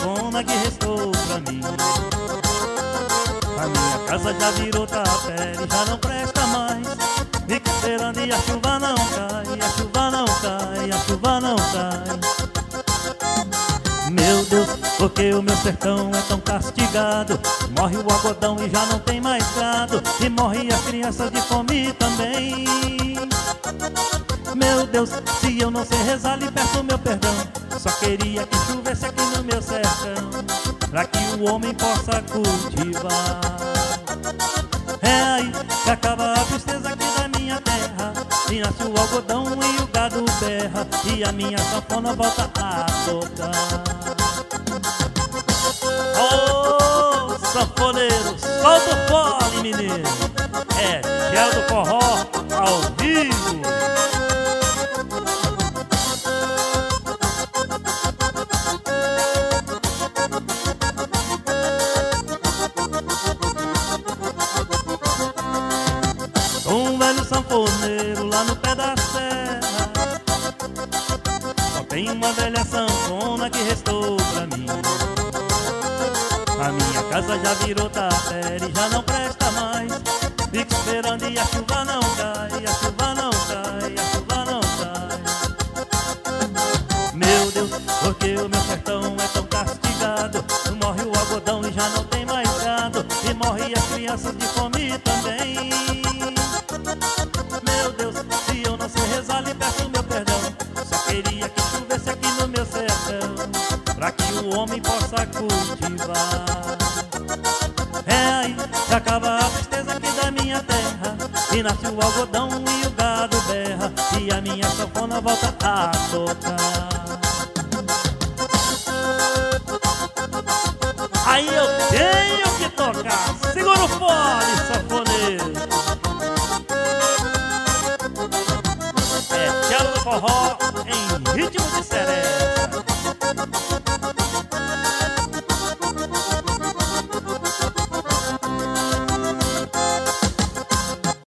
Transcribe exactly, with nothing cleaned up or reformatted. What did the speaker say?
sanfona que restou pra mim. A minha casa já virou tapete, já não presta mais. Fica esperando e a chuva não cai, a chuva não cai, a chuva não cai. Meu Deus, porque o meu sertão é tão castigado. Morre o algodão e já não tem mais gado, e morre as crianças de fome também. Meu Deus, se eu não sei rezar, lhe peço meu perdão. Só queria que chovesse aqui no meu sertão, pra que o homem possa cultivar. É aí que acaba a tristeza aqui da minha terra, e nasce o algodão e o gado berra, e a minha sanfona volta a tocar. Ô, oh, sanfoneiro, solta o fole, menino. É Gel do Forró ao vivo. Um velho sanfoneiro lá no pé da serra, só tem uma velha sanfona que restou pra mim. A minha casa já virou tapete, já não presta mais. Fico esperando e a chuva não cai, a chuva não cai, a chuva não cai. Meu Deus, porque o meu sertão é tão castigado. Morre o algodão e já não tem mais gado, e morre as crianças de fome também. Meu Deus, se eu não sei rezar, lhe peço meu perdão. Só queria que chovesse aqui no meu sertão, pra que o homem possa cultivar. É aí que acaba a tristeza aqui da minha terra, e nasce o algodão e o gado berra, e a minha sanfona volta a tocar. Aí eu tenho que tocar. Segura o fole, sanfoneiro. É Gel do Forró em ritmo de seresta.